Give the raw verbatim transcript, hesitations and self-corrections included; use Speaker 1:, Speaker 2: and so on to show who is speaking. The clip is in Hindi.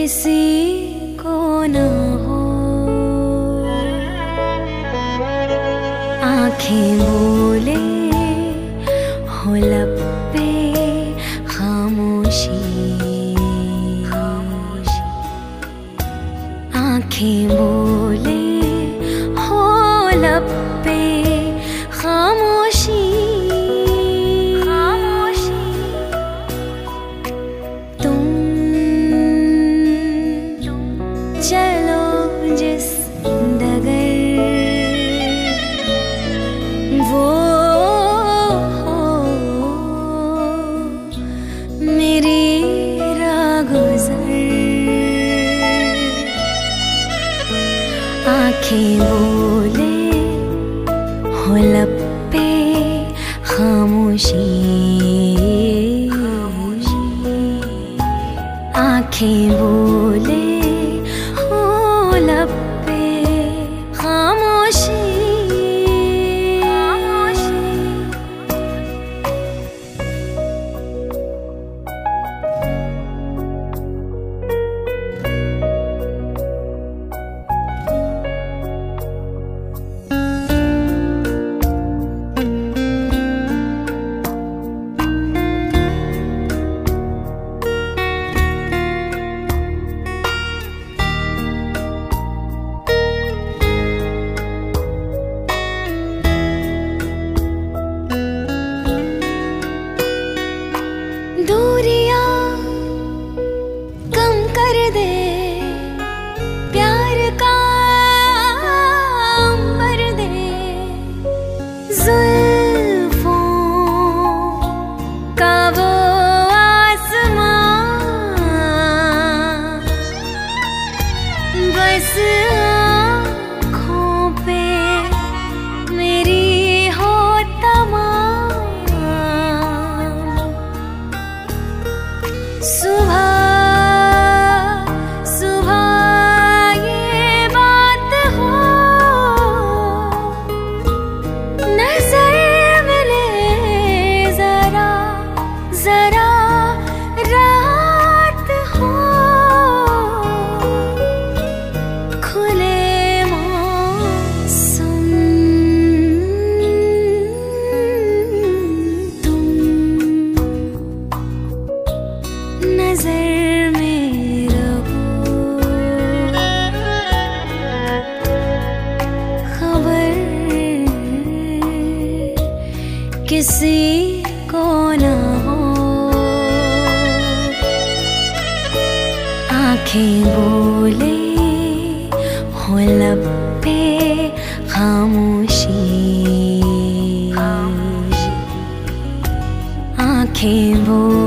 Speaker 1: किसी को ना हो। आंखें बोले हो लब पे खामोशी, आंखें बोले हो लब पे खामोशी, खामोशी। तुम चलो जिस डगर, वो हो मेरी रागुज़र। आंखें बोले हो लब पे खामोशी, आंखें बोले हो लब पे खामोशी, खामोशी। दूरियां कम कर दे प्यार का अंबर दे, जुल्फों का वो आसमां, बस आँखों पे मेरी हो तमाम। सुबह सुबह ये बात हो, नजर मिले जरा जरा रात हो, खुले मौसम तुम नजर में रहो। खबर किसी को ना हो। आंखें बोले हो लब पे खामोशी, आंखें बोले